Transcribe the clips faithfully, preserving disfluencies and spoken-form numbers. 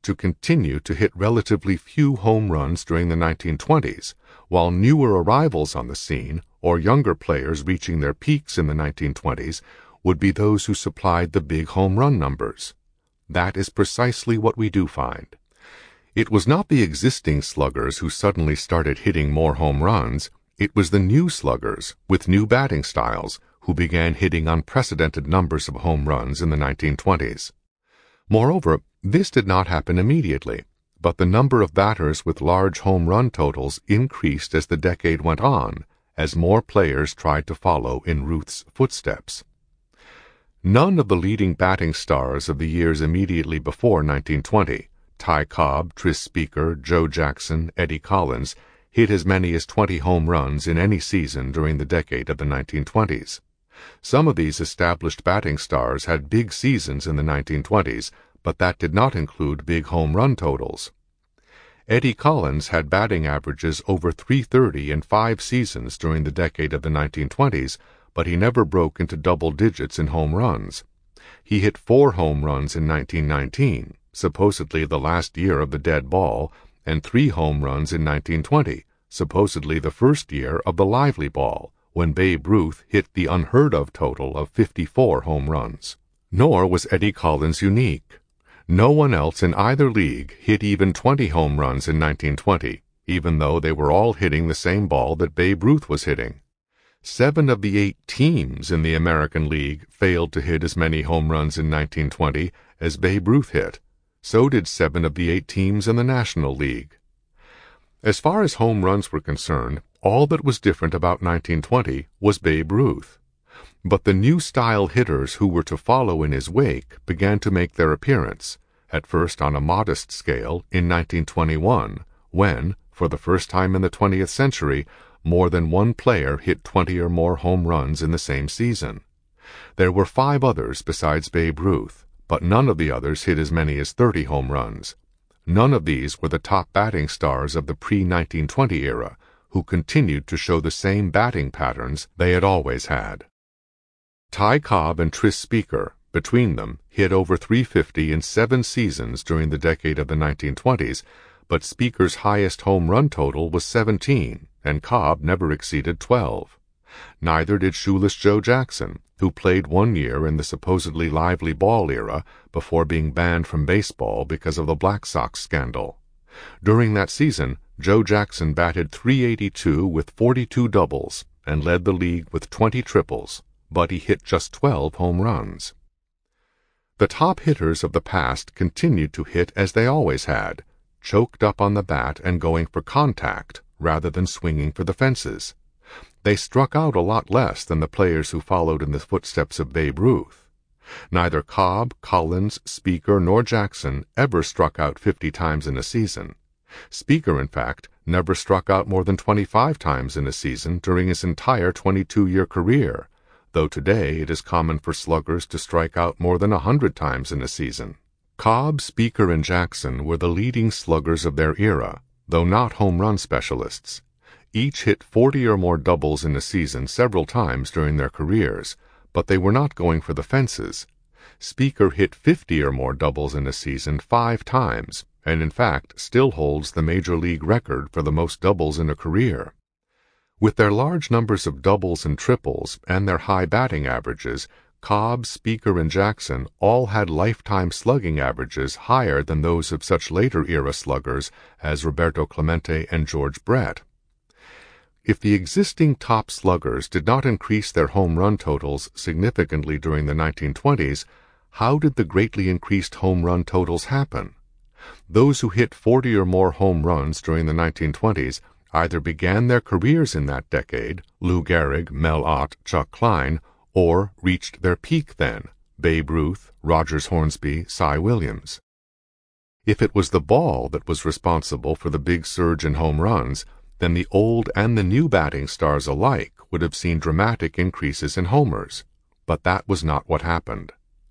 to continue to hit relatively few home runs during the nineteen twenties, while newer arrivals on the scene, or younger players reaching their peaks in the nineteen twenties, would be those who supplied the big home run numbers. That is precisely what we do find. It was not the existing sluggers who suddenly started hitting more home runs. It was the new sluggers, with new batting styles, who began hitting unprecedented numbers of home runs in the nineteen twenties. Moreover, this did not happen immediately, but the number of batters with large home run totals increased as the decade went on, as more players tried to follow in Ruth's footsteps. None of the leading batting stars of the years immediately before nineteen twenty, Ty Cobb, Tris Speaker, Joe Jackson, Eddie Collins, hit as many as twenty home runs in any season during the decade of the nineteen twenties. Some of these established batting stars had big seasons in the nineteen twenties, but that did not include big home run totals. Eddie Collins had batting averages over three thirty in five seasons during the decade of the nineteen twenties, but he never broke into double digits in home runs. He hit four home runs in nineteen nineteen, supposedly the last year of the dead ball, and three home runs in nineteen twenty, supposedly the first year of the lively ball, when Babe Ruth hit the unheard-of total of fifty-four home runs. Nor was Eddie Collins unique. No one else in either league hit even twenty home runs in nineteen twenty, even though they were all hitting the same ball that Babe Ruth was hitting. Seven of the eight teams in the American League failed to hit as many home runs in nineteen twenty as Babe Ruth hit. So did seven of the eight teams in the National League. As far as home runs were concerned, all that was different about nineteen twenty was Babe Ruth. But the new style hitters who were to follow in his wake began to make their appearance, at first on a modest scale, in nineteen twenty-one, when, for the first time in the twentieth century, more than one player hit twenty or more home runs in the same season. There were five others besides Babe Ruth, but none of the others hit as many as thirty home runs. None of these were the top batting stars of the pre nineteen twenty era, who continued to show the same batting patterns they had always had. Ty Cobb and Tris Speaker, between them, hit over three fifty in seven seasons during the decade of the nineteen twenties, but Speaker's highest home run total was seventeen, and Cobb never exceeded twelve. Neither did Shoeless Joe Jackson, who played one year in the supposedly lively ball era before being banned from baseball because of the Black Sox scandal. During that season, Joe Jackson batted three eighty-two with forty-two doubles and led the league with twenty triples, but he hit just twelve home runs. The top hitters of the past continued to hit as they always had, choked up on the bat and going for contact rather than swinging for the fences. They struck out a lot less than the players who followed in the footsteps of Babe Ruth. Neither Cobb, Collins, Speaker, nor Jackson ever struck out fifty times in a season. Speaker, in fact, never struck out more than twenty-five times in a season during his entire twenty-two-year career, though today it is common for sluggers to strike out more than a hundred times in a season. Cobb, Speaker, and Jackson were the leading sluggers of their era, though not home run specialists. Each hit forty or more doubles in a season several times during their careers, but they were not going for the fences. Speaker hit fifty or more doubles in a season five times, and in fact still holds the major league record for the most doubles in a career. With their large numbers of doubles and triples and their high batting averages, Cobb, Speaker, and Jackson all had lifetime slugging averages higher than those of such later-era sluggers as Roberto Clemente and George Brett. If the existing top sluggers did not increase their home run totals significantly during the nineteen twenties, how did the greatly increased home run totals happen? Those who hit forty or more home runs during the nineteen twenties either began their careers in that decade, Lou Gehrig, Mel Ott, Chuck Klein, or reached their peak then, Babe Ruth, Rogers Hornsby, Cy Williams. If it was the ball that was responsible for the big surge in home runs, then the old and the new batting stars alike would have seen dramatic increases in homers. But that was not what happened.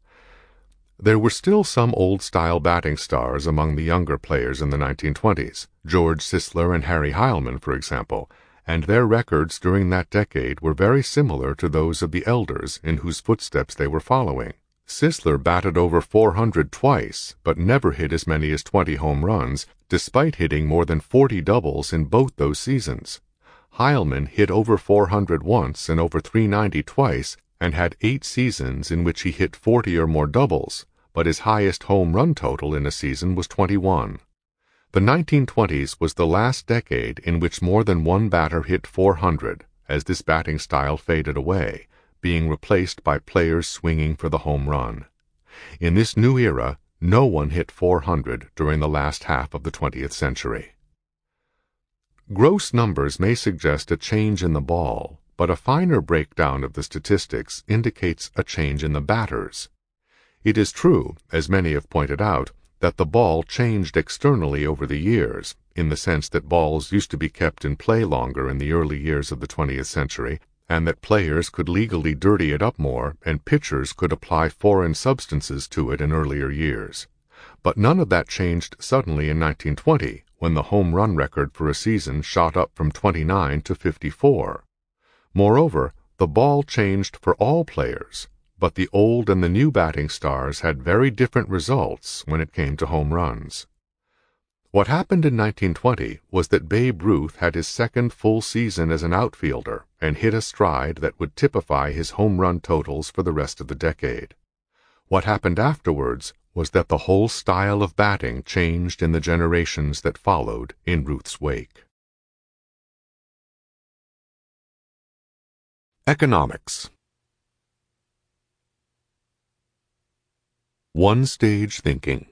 There were still some old-style batting stars among the younger players in the nineteen twenties, George Sisler and Harry Heilmann, for example, and their records during that decade were very similar to those of the elders in whose footsteps they were following. Sisler batted over four hundred twice, but never hit as many as twenty home runs, despite hitting more than forty doubles in both those seasons. Heilmann hit over four hundred once and over three ninety twice, and had eight seasons in which he hit forty or more doubles, but his highest home run total in a season was twenty-one. The nineteen twenties was the last decade in which more than one batter hit four hundred, as this batting style faded away, being replaced by players swinging for the home run. In this new era, no one hit four hundred during the last half of the twentieth century. Gross numbers may suggest a change in the ball, but a finer breakdown of the statistics indicates a change in the batters. It is true, as many have pointed out, that the ball changed externally over the years, in the sense that balls used to be kept in play longer in the early years of the twentieth century, and that players could legally dirty it up more and pitchers could apply foreign substances to it in earlier years. But none of that changed suddenly in nineteen twenty, when the home run record for a season shot up from twenty-nine to fifty-four. Moreover, the ball changed for all players, but the old and the new batting stars had very different results when it came to home runs. What happened in nineteen twenty was that Babe Ruth had his second full season as an outfielder and hit a stride that would typify his home run totals for the rest of the decade. What happened afterwards was that the whole style of batting changed in the generations that followed in Ruth's wake. Economics. One-stage thinking.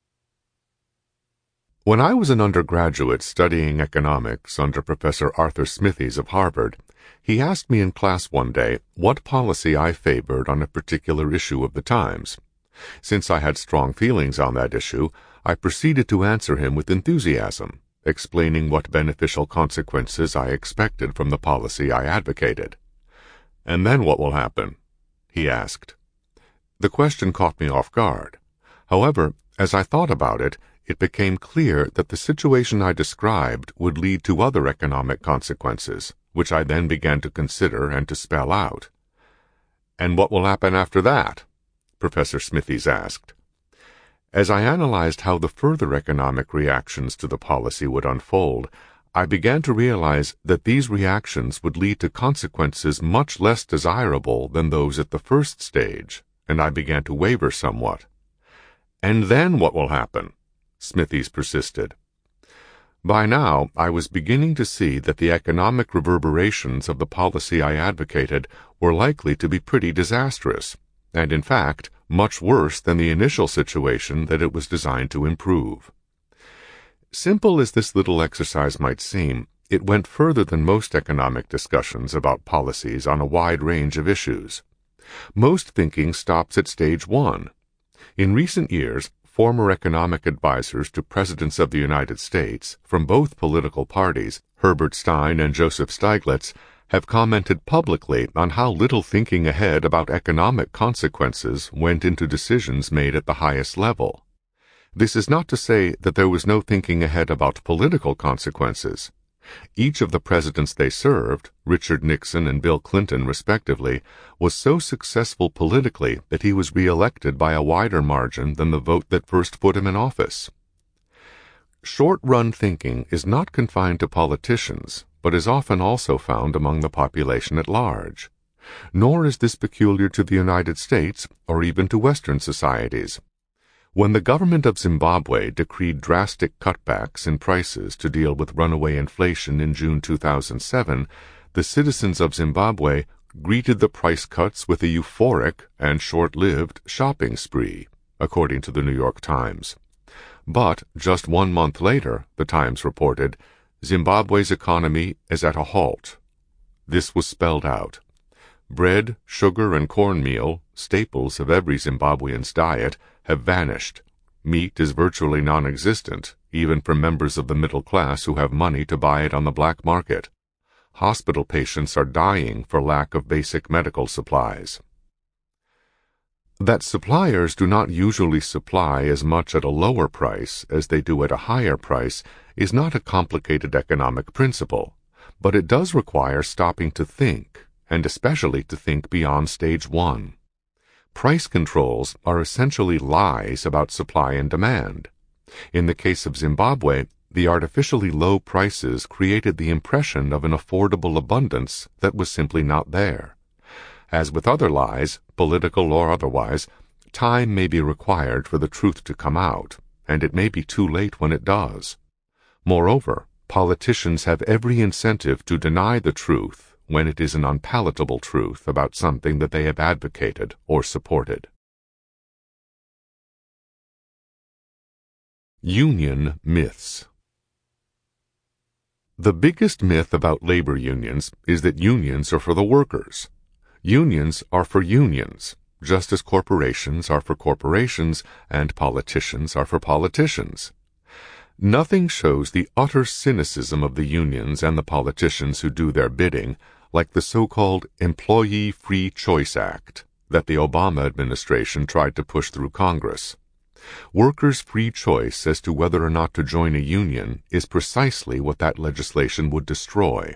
When I was an undergraduate studying economics under Professor Arthur Smithies of Harvard, he asked me in class one day what policy I favored on a particular issue of the times. Since I had strong feelings on that issue, I proceeded to answer him with enthusiasm, explaining what beneficial consequences I expected from the policy I advocated. "And then what will happen?" he asked. The question caught me off guard. However, as I thought about it, it became clear that the situation I described would lead to other economic consequences, which I then began to consider and to spell out. "And what will happen after that?" Professor Smithies asked. As I analyzed how the further economic reactions to the policy would unfold, I began to realize that these reactions would lead to consequences much less desirable than those at the first stage, and I began to waver somewhat. "And then what will happen?" Smithies persisted. By now, I was beginning to see that the economic reverberations of the policy I advocated were likely to be pretty disastrous, and in fact, much worse than the initial situation that it was designed to improve. Simple as this little exercise might seem, it went further than most economic discussions about policies on a wide range of issues. Most thinking stops at stage one. In recent years, former economic advisers to presidents of the United States, from both political parties, Herbert Stein and Joseph Stiglitz, have commented publicly on how little thinking ahead about economic consequences went into decisions made at the highest level. This is not to say that there was no thinking ahead about political consequences. Each of the presidents they served, Richard Nixon and Bill Clinton respectively, was so successful politically that he was re-elected by a wider margin than the vote that first put him in office. Short-run thinking is not confined to politicians, but is often also found among the population at large. Nor is this peculiar to the United States or even to Western societies. When the government of Zimbabwe decreed drastic cutbacks in prices to deal with runaway inflation in June two thousand seven, the citizens of Zimbabwe greeted the price cuts with a euphoric and short-lived shopping spree, according to the New York Times. But just one month later, the Times reported, Zimbabwe's economy is at a halt. This was spelled out. Bread, sugar, and cornmeal, staples of every Zimbabwean's diet, have vanished. Meat is virtually non-existent, even for members of the middle class who have money to buy it on the black market. Hospital patients are dying for lack of basic medical supplies. That suppliers do not usually supply as much at a lower price as they do at a higher price is not a complicated economic principle, but it does require stopping to think, and especially to think beyond stage one. Price controls are essentially lies about supply and demand. In the case of Zimbabwe, the artificially low prices created the impression of an affordable abundance that was simply not there. As with other lies, political or otherwise, time may be required for the truth to come out, and it may be too late when it does. Moreover, politicians have every incentive to deny the truth when it is an unpalatable truth about something that they have advocated or supported. Union myths. The biggest myth about labor unions is that unions are for the workers. Unions are for unions, just as corporations are for corporations and politicians are for politicians. Nothing shows the utter cynicism of the unions and the politicians who do their bidding like the so-called Employee Free Choice Act that the Obama administration tried to push through Congress. Workers' free choice as to whether or not to join a union is precisely what that legislation would destroy.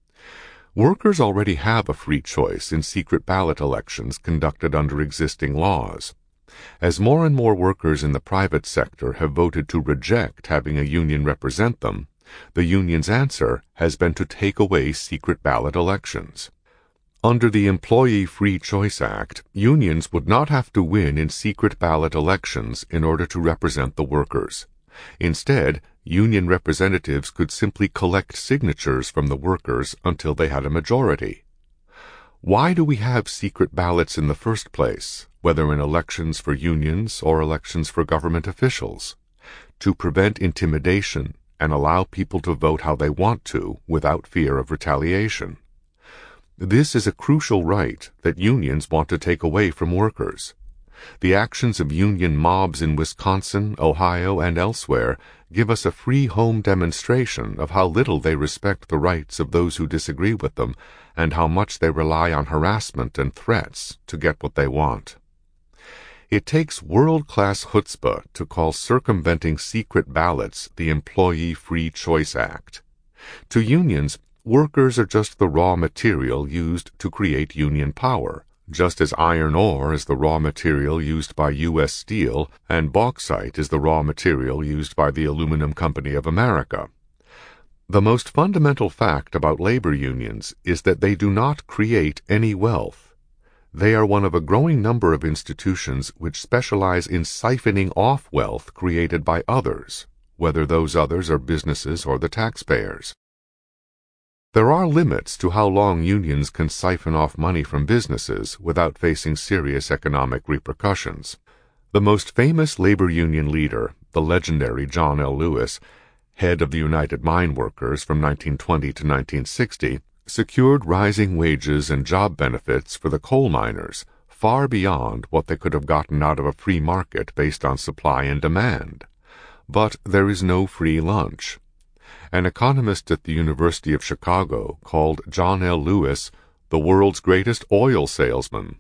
Workers already have a free choice in secret ballot elections conducted under existing laws. As more and more workers in the private sector have voted to reject having a union represent them, the union's answer has been to take away secret ballot elections. Under the Employee Free Choice Act, unions would not have to win in secret ballot elections in order to represent the workers. Instead, union representatives could simply collect signatures from the workers until they had a majority. Why do we have secret ballots in the first place, whether in elections for unions or elections for government officials? To prevent intimidation and allow people to vote how they want to without fear of retaliation. This is a crucial right that unions want to take away from workers. The actions of union mobs in Wisconsin, Ohio, and elsewhere give us a free home demonstration of how little they respect the rights of those who disagree with them and how much they rely on harassment and threats to get what they want. It takes world-class chutzpah to call circumventing secret ballots the Employee Free Choice Act. To unions, workers are just the raw material used to create union power, just as iron ore is the raw material used by U S Steel and bauxite is the raw material used by the Aluminum Company of America. The most fundamental fact about labor unions is that they do not create any wealth. They are one of a growing number of institutions which specialize in siphoning off wealth created by others, whether those others are businesses or the taxpayers. There are limits to how long unions can siphon off money from businesses without facing serious economic repercussions. The most famous labor union leader, the legendary John L. Lewis, head of the United Mine Workers from nineteen twenty to nineteen sixty, secured rising wages and job benefits for the coal miners, far beyond what they could have gotten out of a free market based on supply and demand. But there is no free lunch. An economist at the University of Chicago called John L. Lewis the world's greatest oil salesman.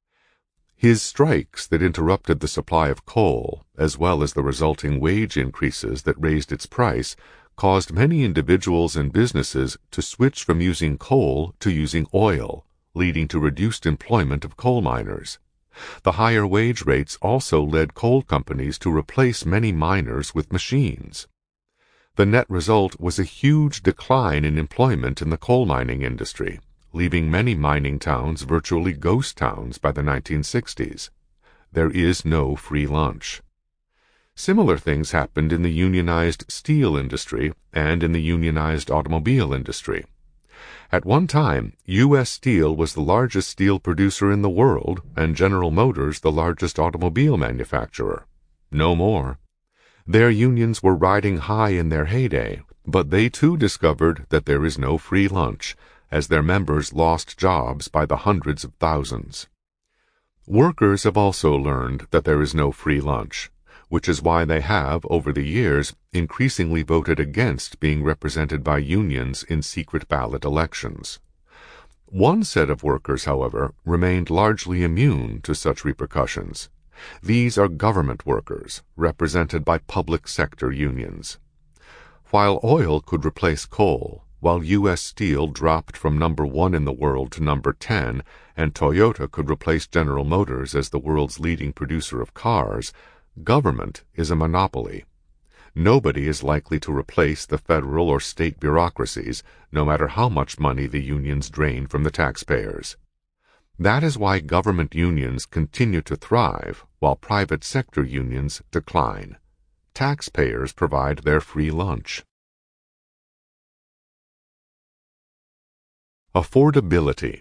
His strikes that interrupted the supply of coal, as well as the resulting wage increases that raised its price, caused many individuals and businesses to switch from using coal to using oil, leading to reduced employment of coal miners. The higher wage rates also led coal companies to replace many miners with machines. The net result was a huge decline in employment in the coal mining industry, leaving many mining towns virtually ghost towns by the nineteen sixties. There is no free lunch. Similar things happened in the unionized steel industry and in the unionized automobile industry. At one time, U S Steel was the largest steel producer in the world and General Motors the largest automobile manufacturer. No more. Their unions were riding high in their heyday, but they too discovered that there is no free lunch, as their members lost jobs by the hundreds of thousands. Workers have also learned that there is no free lunch, which is why they have, over the years, increasingly voted against being represented by unions in secret ballot elections. One set of workers, however, remained largely immune to such repercussions. These are government workers, represented by public sector unions. While oil could replace coal, while U S Steel dropped from number one in the world to number ten, and Toyota could replace General Motors as the world's leading producer of cars, government is a monopoly. Nobody is likely to replace the federal or state bureaucracies, no matter how much money the unions drain from the taxpayers. That is why government unions continue to thrive, while private sector unions decline. Taxpayers provide their free lunch. Affordability.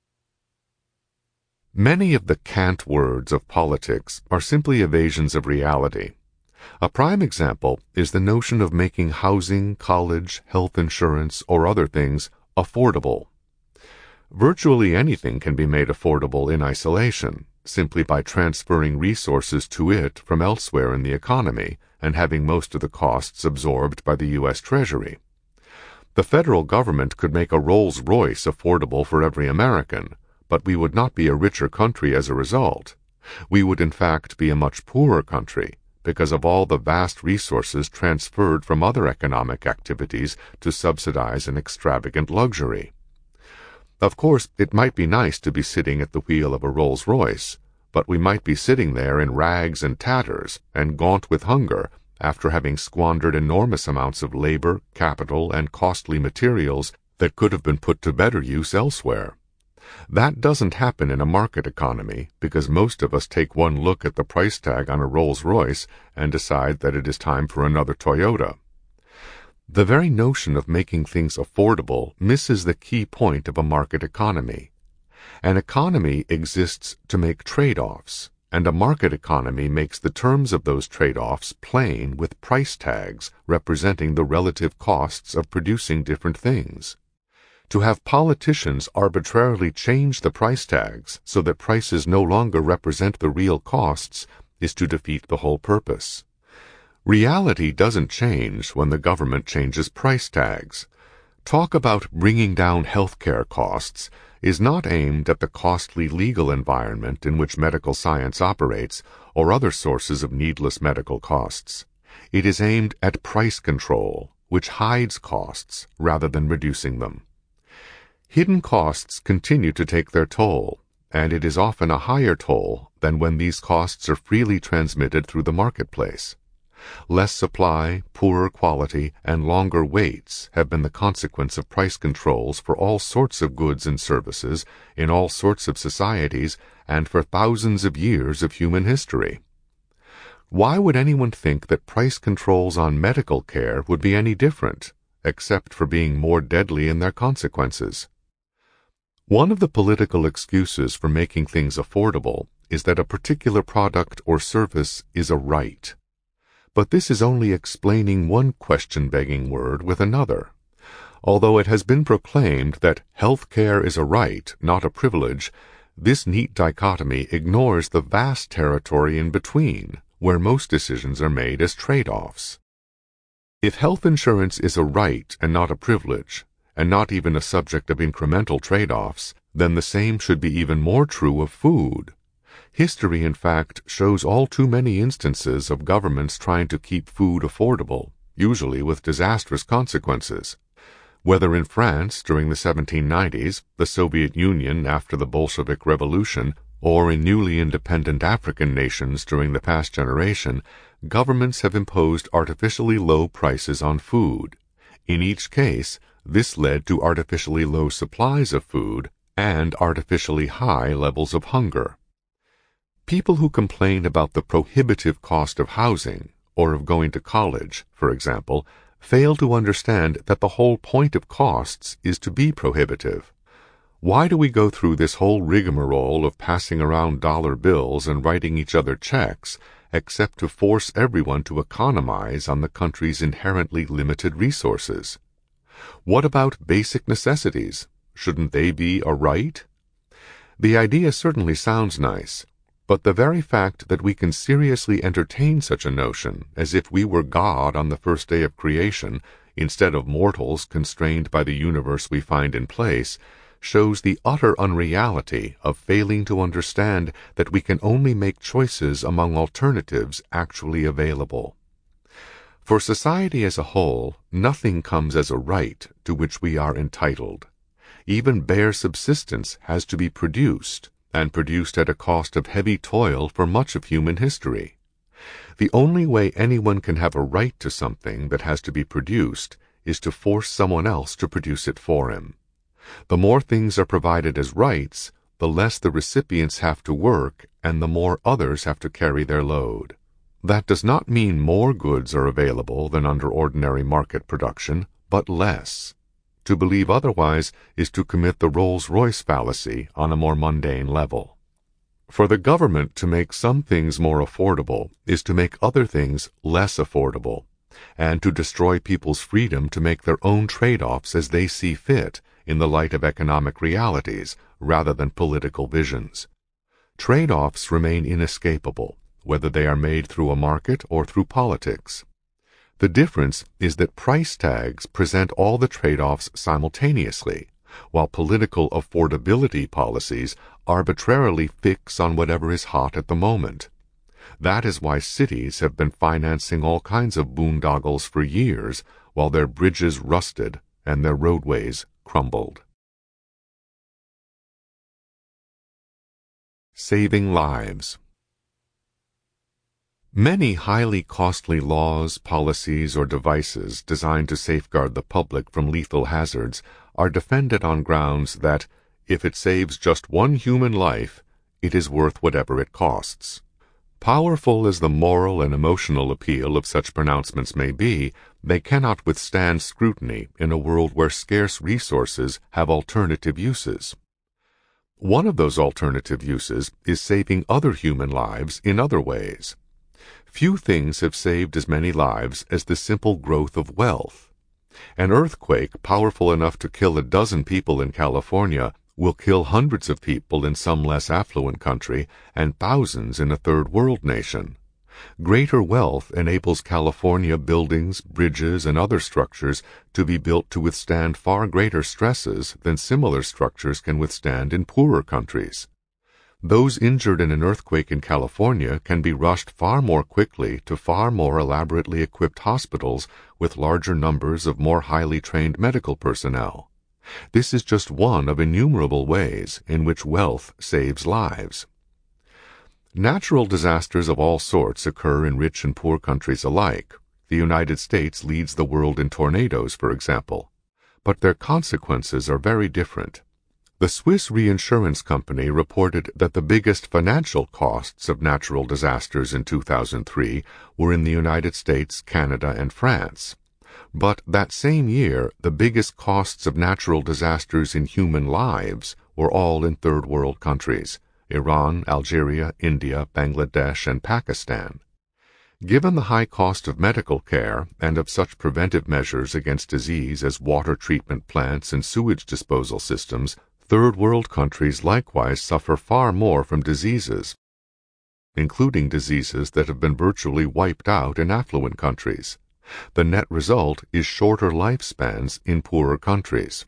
Many of the cant words of politics are simply evasions of reality. A prime example is the notion of making housing, college, health insurance, or other things affordable. Virtually anything can be made affordable in isolation, simply by transferring resources to it from elsewhere in the economy and having most of the costs absorbed by the U S Treasury. The federal government could make a Rolls-Royce affordable for every American, but we would not be a richer country as a result. We would in fact be a much poorer country, because of all the vast resources transferred from other economic activities to subsidize an extravagant luxury. Of course, it might be nice to be sitting at the wheel of a Rolls-Royce, but we might be sitting there in rags and tatters and gaunt with hunger after having squandered enormous amounts of labor, capital, and costly materials that could have been put to better use elsewhere. That doesn't happen in a market economy because most of us take one look at the price tag on a Rolls-Royce and decide that it is time for another Toyota. The very notion of making things affordable misses the key point of a market economy. An economy exists to make trade-offs, and a market economy makes the terms of those trade-offs plain with price tags representing the relative costs of producing different things. To have politicians arbitrarily change the price tags so that prices no longer represent the real costs is to defeat the whole purpose. Reality doesn't change when the government changes price tags. Talk about bringing down healthcare costs is not aimed at the costly legal environment in which medical science operates or other sources of needless medical costs. It is aimed at price control, which hides costs rather than reducing them. Hidden costs continue to take their toll, and it is often a higher toll than when these costs are freely transmitted through the marketplace. Less supply, poorer quality, and longer waits have been the consequence of price controls for all sorts of goods and services in all sorts of societies and for thousands of years of human history. Why would anyone think that price controls on medical care would be any different, except for being more deadly in their consequences? One of the political excuses for making things affordable is that a particular product or service is a right. But this is only explaining one question-begging word with another. Although it has been proclaimed that health care is a right, not a privilege, this neat dichotomy ignores the vast territory in between, where most decisions are made as trade-offs. If health insurance is a right and not a privilege, and not even a subject of incremental trade-offs, then the same should be even more true of food. History, in fact, shows all too many instances of governments trying to keep food affordable, usually with disastrous consequences. Whether in France during the seventeen nineties, the Soviet Union after the Bolshevik Revolution, or in newly independent African nations during the past generation, governments have imposed artificially low prices on food. In each case, this led to artificially low supplies of food and artificially high levels of hunger. People who complain about the prohibitive cost of housing, or of going to college, for example, fail to understand that the whole point of costs is to be prohibitive. Why do we go through this whole rigmarole of passing around dollar bills and writing each other checks, except to force everyone to economize on the country's inherently limited resources? What about basic necessities? Shouldn't they be a right? The idea certainly sounds nice, but the very fact that we can seriously entertain such a notion as if we were God on the first day of creation, instead of mortals constrained by the universe we find in place, shows the utter unreality of failing to understand that we can only make choices among alternatives actually available. For society as a whole, nothing comes as a right to which we are entitled. Even bare subsistence has to be produced, and produced at a cost of heavy toil for much of human history. The only way anyone can have a right to something that has to be produced is to force someone else to produce it for him. The more things are provided as rights, the less the recipients have to work and the more others have to carry their load. That does not mean more goods are available than under ordinary market production, but less. To believe otherwise is to commit the Rolls-Royce fallacy on a more mundane level. For the government to make some things more affordable is to make other things less affordable, and to destroy people's freedom to make their own trade-offs as they see fit in the light of economic realities rather than political visions. Trade-offs remain inescapable, whether they are made through a market or through politics. The difference is that price tags present all the trade-offs simultaneously, while political affordability policies arbitrarily fix on whatever is hot at the moment. That is why cities have been financing all kinds of boondoggles for years, while their bridges rusted and their roadways crumbled. Saving lives. Many highly costly laws, policies, or devices designed to safeguard the public from lethal hazards are defended on grounds that, if it saves just one human life, it is worth whatever it costs. Powerful as the moral and emotional appeal of such pronouncements may be, they cannot withstand scrutiny in a world where scarce resources have alternative uses. One of those alternative uses is saving other human lives in other ways. Few things have saved as many lives as the simple growth of wealth. An earthquake powerful enough to kill a dozen people in California will kill hundreds of people in some less affluent country and thousands in a third world nation. Greater wealth enables California buildings, bridges, and other structures to be built to withstand far greater stresses than similar structures can withstand in poorer countries. Those injured in an earthquake in California can be rushed far more quickly to far more elaborately equipped hospitals with larger numbers of more highly trained medical personnel. This is just one of innumerable ways in which wealth saves lives. Natural disasters of all sorts occur in rich and poor countries alike. The United States leads the world in tornadoes, for example. But their consequences are very different. The Swiss reinsurance company reported that the biggest financial costs of natural disasters in two thousand three were in the United States, Canada, and France. But that same year, the biggest costs of natural disasters in human lives were all in third world countries: Iran, Algeria, India, Bangladesh, and Pakistan. Given the high cost of medical care and of such preventive measures against disease as water treatment plants and sewage disposal systems, third world countries likewise suffer far more from diseases, including diseases that have been virtually wiped out in affluent countries. The net result is shorter lifespans in poorer countries.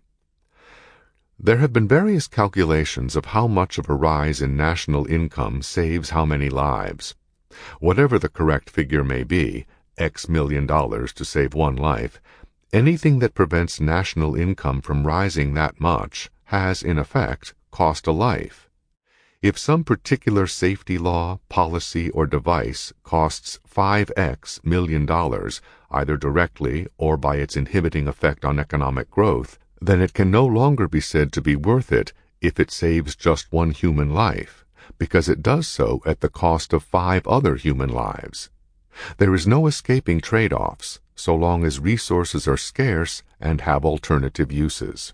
There have been various calculations of how much of a rise in national income saves how many lives. Whatever the correct figure may be, X million dollars to save one life, anything that prevents national income from rising that much has, in effect, cost a life. If some particular safety law, policy, or device costs five x million dollars, either directly or by its inhibiting effect on economic growth, then it can no longer be said to be worth it if it saves just one human life, because it does so at the cost of five other human lives. There is no escaping trade-offs, so long as resources are scarce and have alternative uses.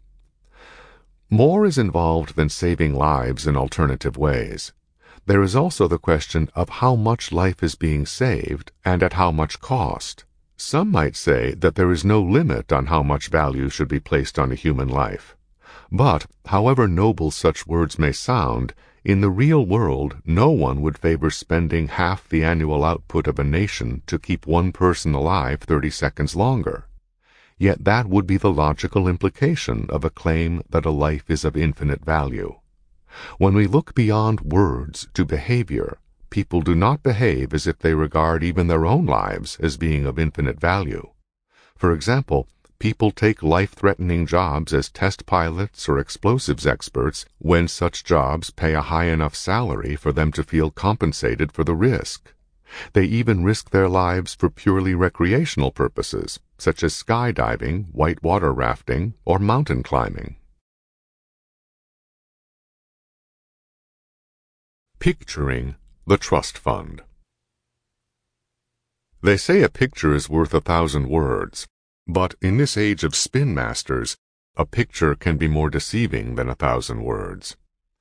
More is involved than saving lives in alternative ways. There is also the question of how much life is being saved and at how much cost. Some might say that there is no limit on how much value should be placed on a human life. But, however noble such words may sound, in the real world no one would favor spending half the annual output of a nation to keep one person alive thirty seconds longer. Yet that would be the logical implication of a claim that a life is of infinite value. When we look beyond words to behavior, people do not behave as if they regard even their own lives as being of infinite value. For example, people take life-threatening jobs as test pilots or explosives experts when such jobs pay a high enough salary for them to feel compensated for the risk. They even risk their lives for purely recreational purposes, such as skydiving, whitewater rafting, or mountain climbing. Picturing the trust fund. They say a picture is worth a thousand words, but in this age of spin masters, a picture can be more deceiving than a thousand words.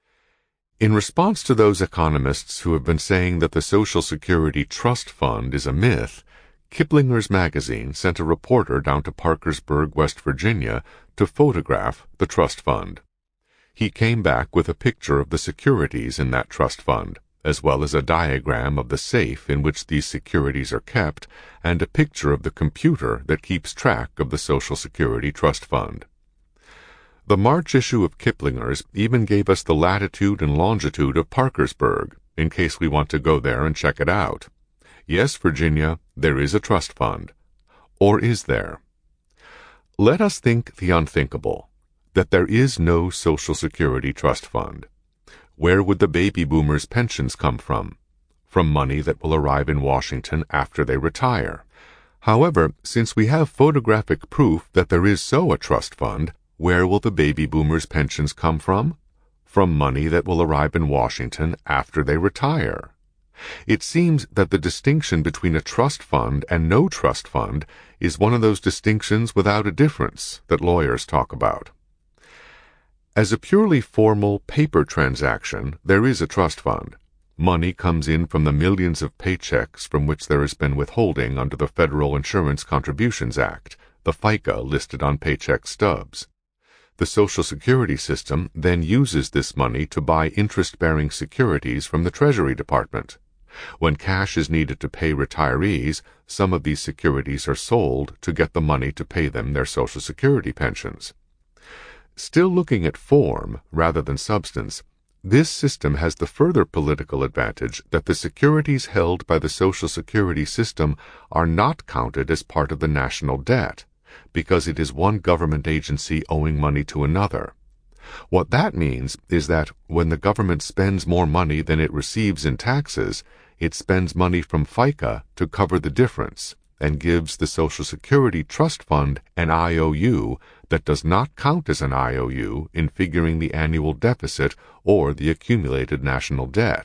In response to those economists who have been saying that the Social Security Trust Fund is a myth, Kiplinger's magazine sent a reporter down to Parkersburg, West Virginia, to photograph the trust fund. He came back with a picture of the securities in that trust fund, as well as a diagram of the safe in which these securities are kept, and a picture of the computer that keeps track of the Social Security Trust Fund. The March issue of Kiplinger's even gave us the latitude and longitude of Parkersburg, in case we want to go there and check it out. Yes, Virginia, there is a trust fund. Or is there? Let us think the unthinkable, that there is no Social Security Trust Fund. Where would the baby boomers' pensions come from? From money that will arrive in Washington after they retire. However, since we have photographic proof that there is so a trust fund, where will the baby boomers' pensions come from? From money that will arrive in Washington after they retire. It seems that the distinction between a trust fund and no trust fund is one of those distinctions without a difference that lawyers talk about. As a purely formal paper transaction, there is a trust fund. Money comes in from the millions of paychecks from which there has been withholding under the Federal Insurance Contributions Act, the FICA listed on paycheck stubs. The Social Security system then uses this money to buy interest-bearing securities from the Treasury Department. When cash is needed to pay retirees, some of these securities are sold to get the money to pay them their Social Security pensions. Still looking at form rather than substance, this system has the further political advantage that the securities held by the Social Security system are not counted as part of the national debt, because it is one government agency owing money to another. What that means is that when the government spends more money than it receives in taxes, it spends money from FICA to cover the difference and gives the Social Security Trust Fund an I O U that does not count as an I O U in figuring the annual deficit or the accumulated national debt.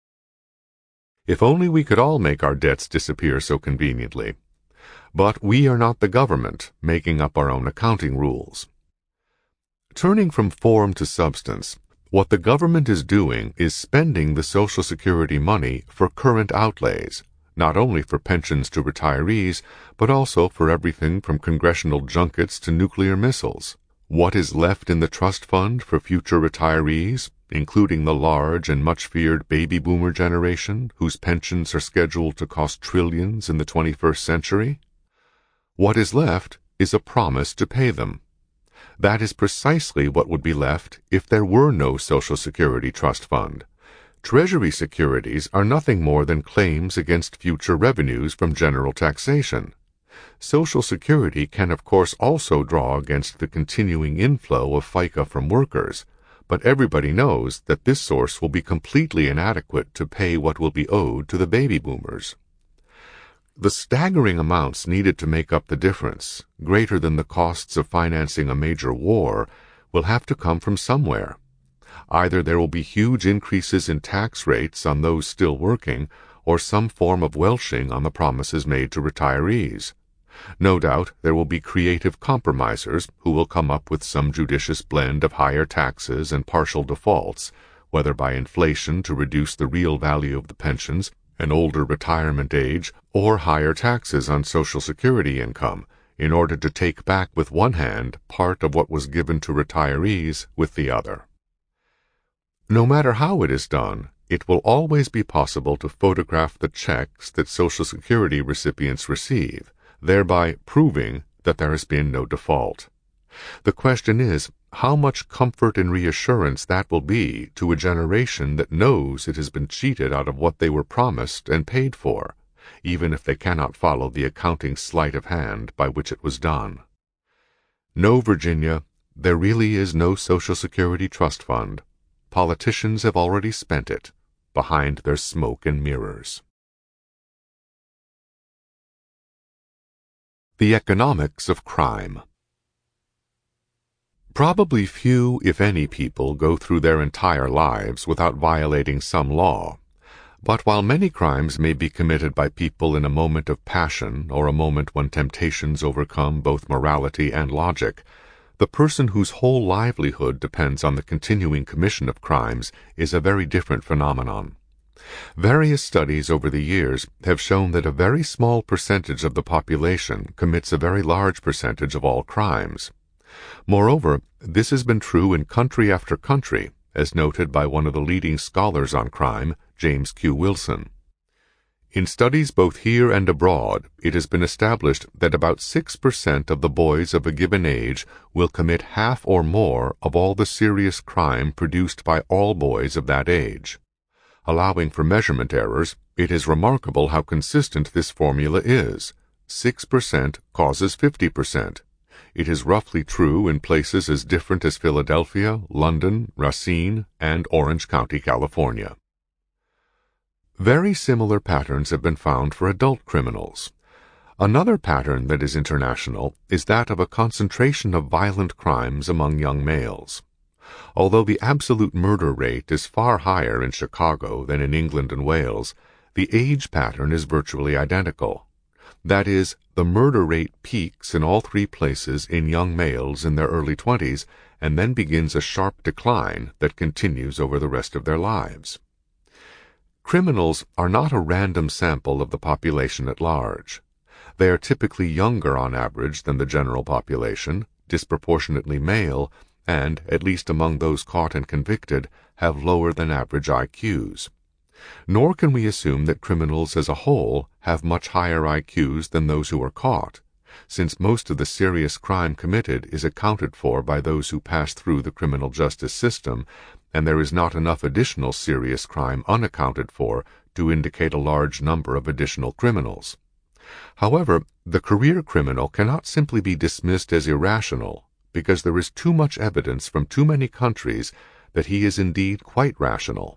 If only we could all make our debts disappear so conveniently. But we are not the government, making up our own accounting rules. Turning from form to substance, what the government is doing is spending the Social Security money for current outlays, not only for pensions to retirees, but also for everything from congressional junkets to nuclear missiles. What is left in the trust fund for future retirees, including the large and much-feared baby boomer generation, whose pensions are scheduled to cost trillions in the twenty-first century? What is left is a promise to pay them. That is precisely what would be left if there were no Social Security Trust Fund. Treasury securities are nothing more than claims against future revenues from general taxation. Social Security can of course also draw against the continuing inflow of FICA from workers, but everybody knows that this source will be completely inadequate to pay what will be owed to the baby boomers. The staggering amounts needed to make up the difference, greater than the costs of financing a major war, will have to come from somewhere. Either there will be huge increases in tax rates on those still working, or some form of welshing on the promises made to retirees. No doubt there will be creative compromisers who will come up with some judicious blend of higher taxes and partial defaults, whether by inflation to reduce the real value of the pensions, an older retirement age, or higher taxes on Social Security income, in order to take back with one hand part of what was given to retirees with the other. No matter how it is done, it will always be possible to photograph the checks that Social Security recipients receive, thereby proving that there has been no default. The question is, how much comfort and reassurance that will be to a generation that knows it has been cheated out of what they were promised and paid for, even if they cannot follow the accounting sleight of hand by which it was done. No, Virginia, there really is no Social Security Trust Fund. Politicians have already spent it behind their smoke and mirrors. The economics of crime. Probably few, if any, people go through their entire lives without violating some law. But while many crimes may be committed by people in a moment of passion or a moment when temptations overcome both morality and logic, the person whose whole livelihood depends on the continuing commission of crimes is a very different phenomenon. Various studies over the years have shown that a very small percentage of the population commits a very large percentage of all crimes. Moreover, this has been true in country after country, as noted by one of the leading scholars on crime, James Q. Wilson. In studies both here and abroad, it has been established that about six percent of the boys of a given age will commit half or more of all the serious crime produced by all boys of that age. Allowing for measurement errors, it is remarkable how consistent this formula is. Six percent causes fifty percent. It is roughly true in places as different as Philadelphia, London, Racine, and Orange County, California. Very similar patterns have been found for adult criminals. Another pattern that is international is that of a concentration of violent crimes among young males. Although the absolute murder rate is far higher in Chicago than in England and Wales, the age pattern is virtually identical. That is, the murder rate peaks in all three places in young males in their early twenties and then begins a sharp decline that continues over the rest of their lives. Criminals are not a random sample of the population at large. They are typically younger on average than the general population, disproportionately male, and, at least among those caught and convicted, have lower than average I Qs. Nor can we assume that criminals as a whole have much higher I Qs than those who are caught, since most of the serious crime committed is accounted for by those who pass through the criminal justice system, and there is not enough additional serious crime unaccounted for to indicate a large number of additional criminals. However, the career criminal cannot simply be dismissed as irrational, because there is too much evidence from too many countries that he is indeed quite rational.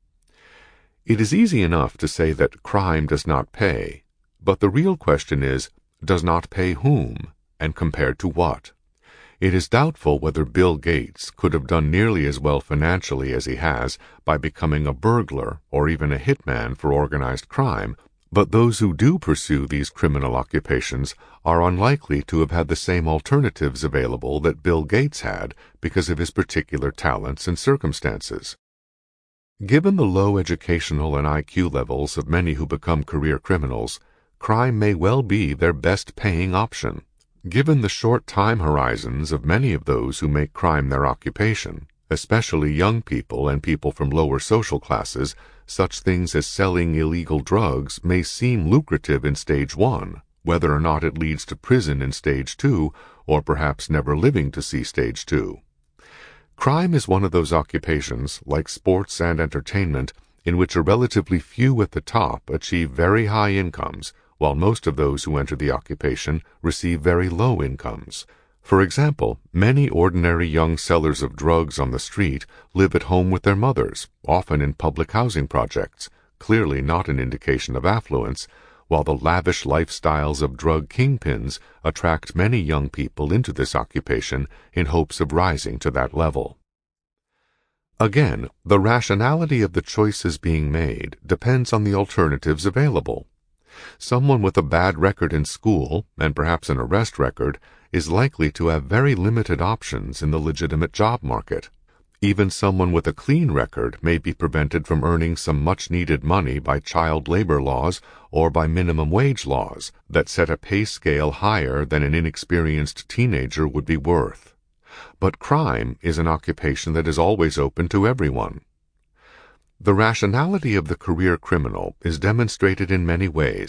It is easy enough to say that crime does not pay, but the real question is, does not pay whom, and compared to what? It is doubtful whether Bill Gates could have done nearly as well financially as he has by becoming a burglar or even a hitman for organized crime, but those who do pursue these criminal occupations are unlikely to have had the same alternatives available that Bill Gates had because of his particular talents and circumstances. Given the low educational and I Q levels of many who become career criminals, crime may well be their best-paying option. Given the short time horizons of many of those who make crime their occupation, especially young people and people from lower social classes, such things as selling illegal drugs may seem lucrative in stage one, whether or not it leads to prison in stage two, or perhaps never living to see stage two. Crime is one of those occupations, like sports and entertainment, in which a relatively few at the top achieve very high incomes, while most of those who enter the occupation receive very low incomes. For example, many ordinary young sellers of drugs on the street live at home with their mothers, often in public housing projects, clearly not an indication of affluence, while the lavish lifestyles of drug kingpins attract many young people into this occupation in hopes of rising to that level. Again, the rationality of the choices being made depends on the alternatives available. Someone with a bad record in school, and perhaps an arrest record, is likely to have very limited options in the legitimate job market. Even someone with a clean record may be prevented from earning some much-needed money by child labor laws or by minimum wage laws that set a pay scale higher than an inexperienced teenager would be worth. But crime is an occupation that is always open to everyone. The rationality of the career criminal is demonstrated in many ways,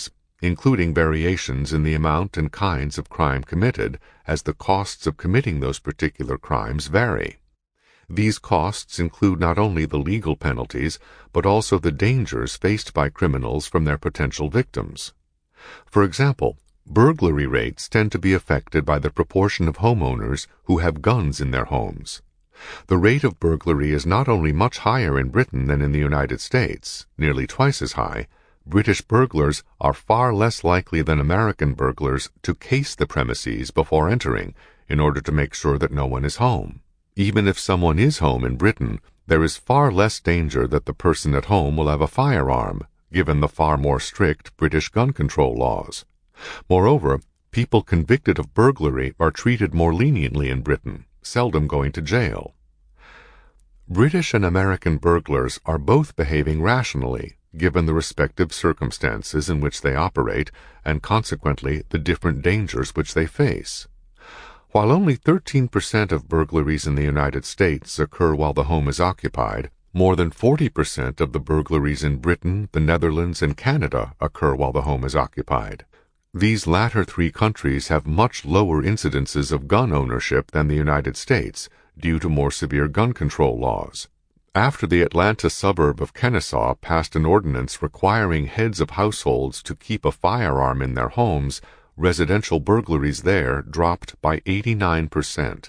including variations in the amount and kinds of crime committed, as the costs of committing those particular crimes vary. These costs include not only the legal penalties, but also the dangers faced by criminals from their potential victims. For example, burglary rates tend to be affected by the proportion of homeowners who have guns in their homes. The rate of burglary is not only much higher in Britain than in the United States, nearly twice as high. British burglars are far less likely than American burglars to case the premises before entering, in order to make sure that no one is home. Even if someone is home in Britain, there is far less danger that the person at home will have a firearm, given the far more strict British gun control laws. Moreover, people convicted of burglary are treated more leniently in Britain, seldom going to jail. British and American burglars are both behaving rationally, given the respective circumstances in which they operate, and consequently the different dangers which they face. While only thirteen percent of burglaries in the United States occur while the home is occupied, more than forty percent of the burglaries in Britain, the Netherlands, and Canada occur while the home is occupied. These latter three countries have much lower incidences of gun ownership than the United States, due to more severe gun control laws. After the Atlanta suburb of Kennesaw passed an ordinance requiring heads of households to keep a firearm in their homes, residential burglaries there dropped by eighty-nine percent.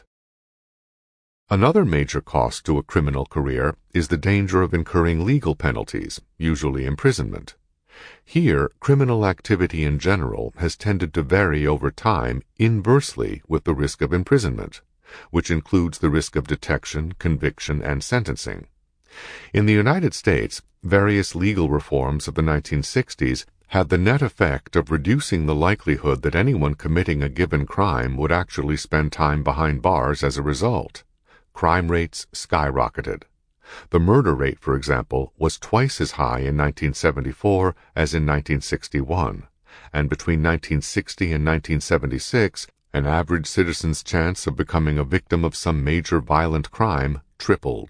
Another major cost to a criminal career is the danger of incurring legal penalties, usually imprisonment. Here, criminal activity in general has tended to vary over time inversely with the risk of imprisonment, which includes the risk of detection, conviction, and sentencing. In the United States, various legal reforms of the nineteen sixties had the net effect of reducing the likelihood that anyone committing a given crime would actually spend time behind bars as a result. Crime rates skyrocketed. The murder rate, for example, was twice as high in nineteen seventy-four as in nineteen sixty-one, and between nineteen sixty and nineteen seventy-six, an average citizen's chance of becoming a victim of some major violent crime tripled.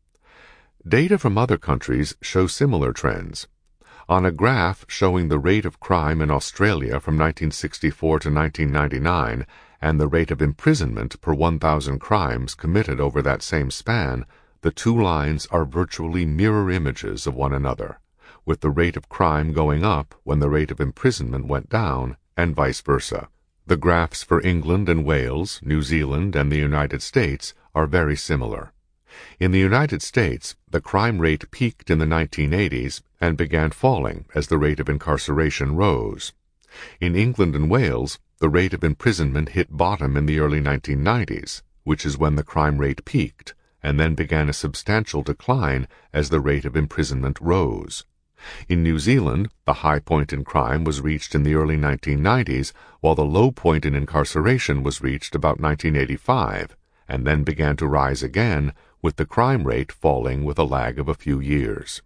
Data from other countries show similar trends. On a graph showing the rate of crime in Australia from nineteen sixty-four to nineteen ninety-nine and the rate of imprisonment per one thousand crimes committed over that same span, the two lines are virtually mirror images of one another, with the rate of crime going up when the rate of imprisonment went down, and vice versa. The graphs for England and Wales, New Zealand, and the United States are very similar. In the United States, the crime rate peaked in the nineteen eighties and began falling as the rate of incarceration rose. In England and Wales, the rate of imprisonment hit bottom in the early nineteen nineties, which is when the crime rate peaked, and then began a substantial decline as the rate of imprisonment rose. In New Zealand, the high point in crime was reached in the early nineteen nineties, while the low point in incarceration was reached about nineteen eighty-five, and then began to rise again, with the crime rate falling with a lag of a few years.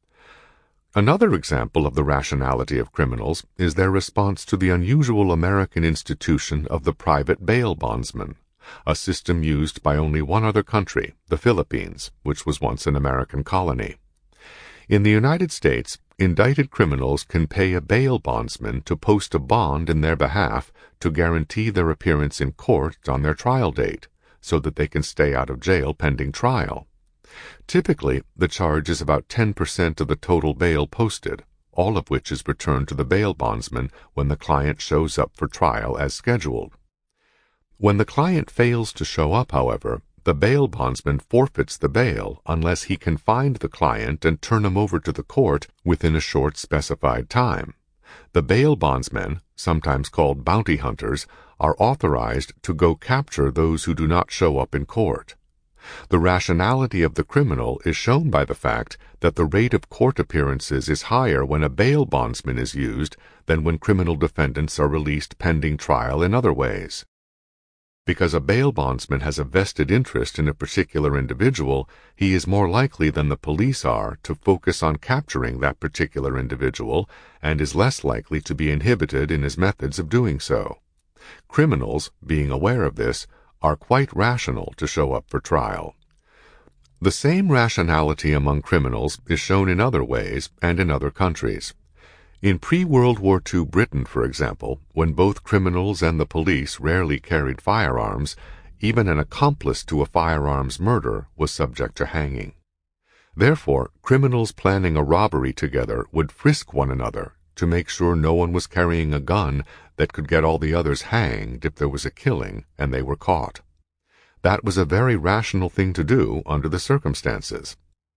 Another example of the rationality of criminals is their response to the unusual American institution of the private bail bondsman, a system used by only one other country, the Philippines, which was once an American colony. In the United States, indicted criminals can pay a bail bondsman to post a bond in their behalf to guarantee their appearance in court on their trial date, so that they can stay out of jail pending trial. Typically, the charge is about ten percent of the total bail posted, all of which is returned to the bail bondsman when the client shows up for trial as scheduled. When the client fails to show up, however, the bail bondsman forfeits the bail unless he can find the client and turn him over to the court within a short specified time. The bail bondsmen, sometimes called bounty hunters, are authorized to go capture those who do not show up in court. The rationality of the criminal is shown by the fact that the rate of court appearances is higher when a bail bondsman is used than when criminal defendants are released pending trial in other ways. Because a bail bondsman has a vested interest in a particular individual, he is more likely than the police are to focus on capturing that particular individual, and is less likely to be inhibited in his methods of doing so. Criminals, being aware of this, are quite rational to show up for trial. The same rationality among criminals is shown in other ways and in other countries. In pre-World War Two Britain, for example, when both criminals and the police rarely carried firearms, even an accomplice to a firearms murder was subject to hanging. Therefore, criminals planning a robbery together would frisk one another to make sure no one was carrying a gun that could get all the others hanged if there was a killing and they were caught. That was a very rational thing to do under the circumstances.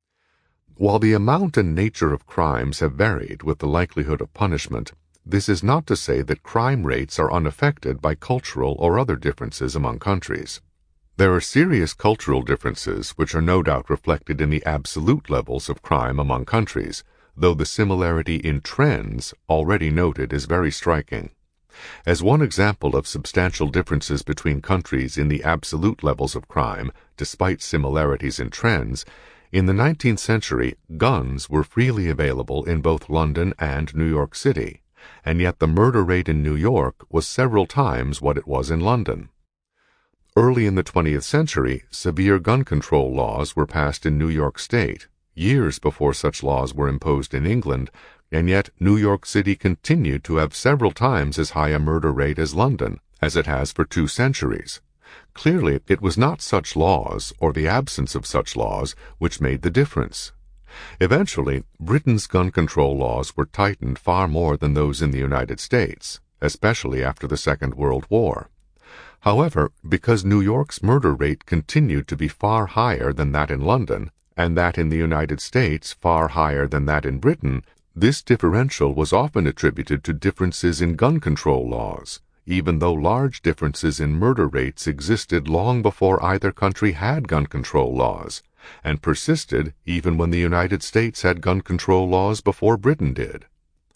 While the amount and nature of crimes have varied with the likelihood of punishment, this is not to say that crime rates are unaffected by cultural or other differences among countries. There are serious cultural differences which are no doubt reflected in the absolute levels of crime among countries, though the similarity in trends already noted is very striking. As one example of substantial differences between countries in the absolute levels of crime, despite similarities in trends, in the nineteenth century, guns were freely available in both London and New York City, and yet the murder rate in New York was several times what it was in London. Early in the twentieth century, severe gun control laws were passed in New York State, years before such laws were imposed in England, and yet New York City continued to have several times as high a murder rate as London, as it has for two centuries. Clearly, it was not such laws, or the absence of such laws, which made the difference. Eventually, Britain's gun control laws were tightened far more than those in the United States, especially after the Second World War. However, because New York's murder rate continued to be far higher than that in London, and that in the United States far higher than that in Britain, this differential was often attributed to differences in gun control laws, even though large differences in murder rates existed long before either country had gun control laws, and persisted even when the United States had gun control laws before Britain did.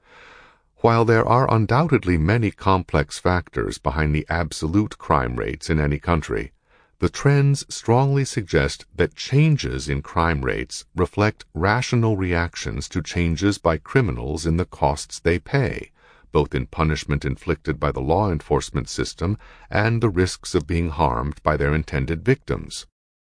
While there are undoubtedly many complex factors behind the absolute crime rates in any country, the trends strongly suggest that changes in crime rates reflect rational reactions to changes by criminals in the costs they pay, both in punishment inflicted by the law enforcement system and the risks of being harmed by their intended victims.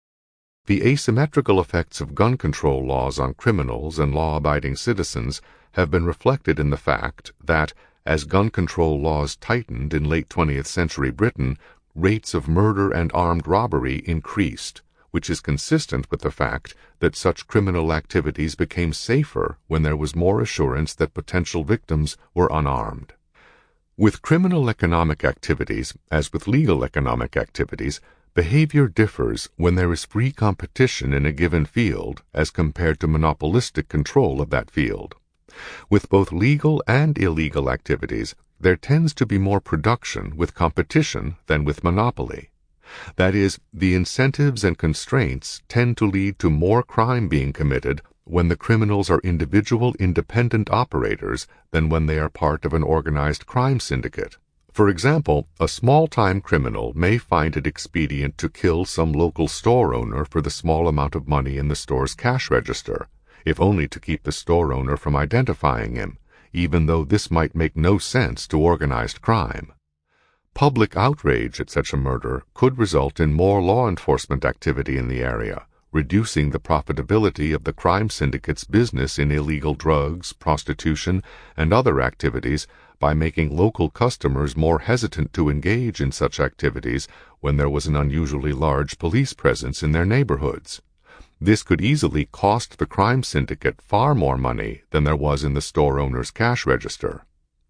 The asymmetrical effects of gun control laws on criminals and law-abiding citizens have been reflected in the fact that, as gun control laws tightened in late twentieth century Britain, rates of murder and armed robbery increased, which is consistent with the fact that such criminal activities became safer when there was more assurance that potential victims were unarmed. With criminal economic activities, as with legal economic activities, behavior differs when there is free competition in a given field as compared to monopolistic control of that field. With both legal and illegal activities, there tends to be more production with competition than with monopoly. That is, the incentives and constraints tend to lead to more crime being committed when the criminals are individual independent operators than when they are part of an organized crime syndicate. For example, a small-time criminal may find it expedient to kill some local store owner for the small amount of money in the store's cash register, if only to keep the store owner from identifying him, even though this might make no sense to organized crime. Public outrage at such a murder could result in more law enforcement activity in the area, reducing the profitability of the crime syndicate's business in illegal drugs, prostitution, and other activities by making local customers more hesitant to engage in such activities when there was an unusually large police presence in their neighborhoods. This could easily cost the crime syndicate far more money than there was in the store owner's cash register.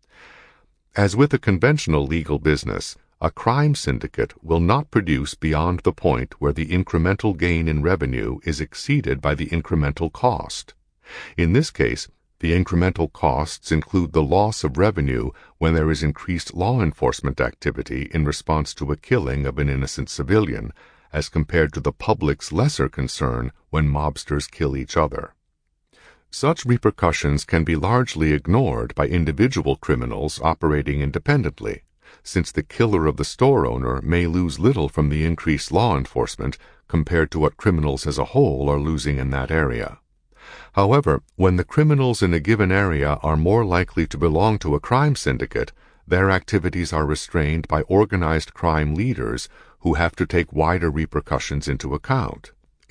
As with a conventional legal business, a crime syndicate will not produce beyond the point where the incremental gain in revenue is exceeded by the incremental cost. In this case, the incremental costs include the loss of revenue when there is increased law enforcement activity in response to a killing of an innocent civilian, as compared to the public's lesser concern when mobsters kill each other. Such repercussions can be largely ignored by individual criminals operating independently, since the killer of the store owner may lose little from the increased law enforcement compared to what criminals as a whole are losing in that area. However, when the criminals in a given area are more likely to belong to a crime syndicate, their activities are restrained by organized crime leaders who have to take wider repercussions into account.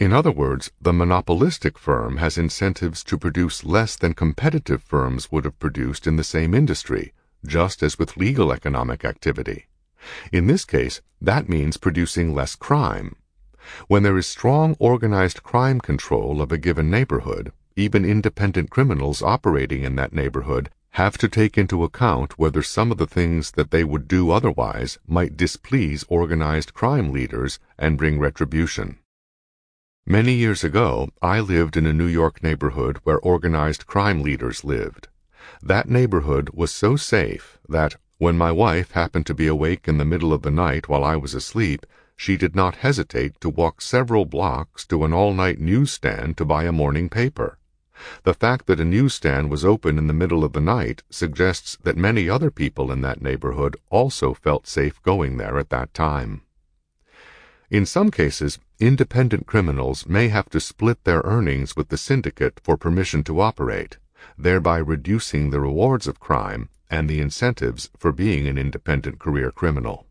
In other words, the monopolistic firm has incentives to produce less than competitive firms would have produced in the same industry, just as with legal economic activity. In this case, that means producing less crime. When there is strong organized crime control of a given neighborhood, even independent criminals operating in that neighborhood have to take into account whether some of the things that they would do otherwise might displease organized crime leaders and bring retribution. Many years ago, I lived in a New York neighborhood where organized crime leaders lived. That neighborhood was so safe that, when my wife happened to be awake in the middle of the night while I was asleep, she did not hesitate to walk several blocks to an all-night newsstand to buy a morning paper. The fact that a newsstand was open in the middle of the night suggests that many other people in that neighborhood also felt safe going there at that time. In some cases, independent criminals may have to split their earnings with the syndicate for permission to operate, thereby reducing the rewards of crime and the incentives for being an independent career criminal.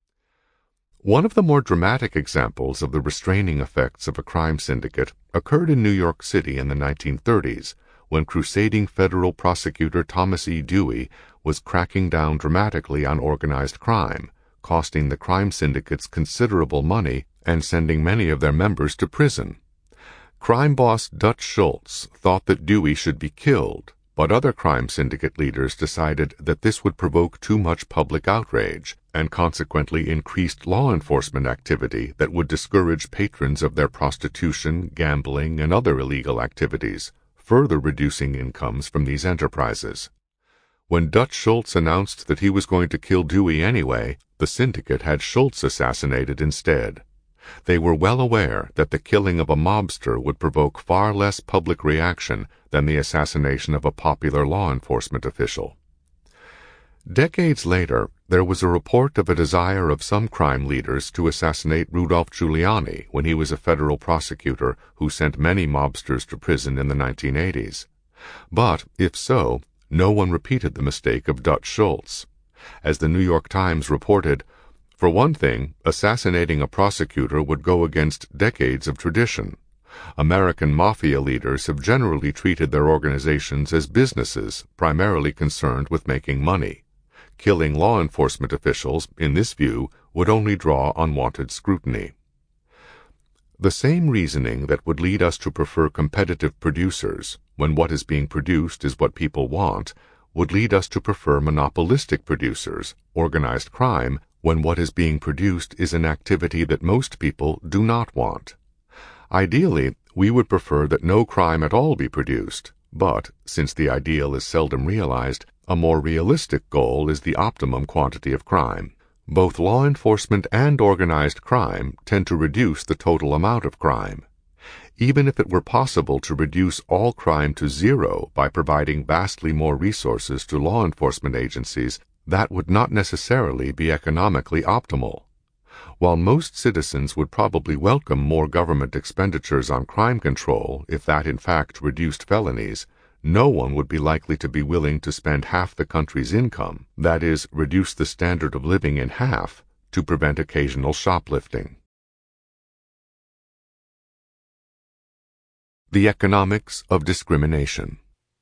One of the more dramatic examples of the restraining effects of a crime syndicate occurred in New York City in the nineteen thirties, when crusading federal prosecutor Thomas E. Dewey was cracking down dramatically on organized crime, costing the crime syndicates considerable money and sending many of their members to prison. Crime boss Dutch Schultz thought that Dewey should be killed, but other crime syndicate leaders decided that this would provoke too much public outrage and consequently increased law enforcement activity that would discourage patrons of their prostitution, gambling, and other illegal activities, further reducing incomes from these enterprises. When Dutch Schultz announced that he was going to kill Dewey anyway, the syndicate had Schultz assassinated instead. They were well aware that the killing of a mobster would provoke far less public reaction than the assassination of a popular law enforcement official. Decades later, there was a report of a desire of some crime leaders to assassinate Rudolph Giuliani when he was a federal prosecutor who sent many mobsters to prison in the nineteen eighties. But, if so, no one repeated the mistake of Dutch Schultz. As the New York Times reported, for one thing, assassinating a prosecutor would go against decades of tradition. American mafia leaders have generally treated their organizations as businesses primarily concerned with making money. Killing law enforcement officials, in this view, would only draw unwanted scrutiny. The same reasoning that would lead us to prefer competitive producers, when what is being produced is what people want, would lead us to prefer monopolistic producers, organized crime, when what is being produced is an activity that most people do not want. Ideally, we would prefer that no crime at all be produced, but, since the ideal is seldom realized, a more realistic goal is the optimum quantity of crime. Both law enforcement and organized crime tend to reduce the total amount of crime. Even if it were possible to reduce all crime to zero by providing vastly more resources to law enforcement agencies, that would not necessarily be economically optimal. While most citizens would probably welcome more government expenditures on crime control if that in fact reduced felonies, no one would be likely to be willing to spend half the country's income, that is, reduce the standard of living in half, to prevent occasional shoplifting. The economics of discrimination.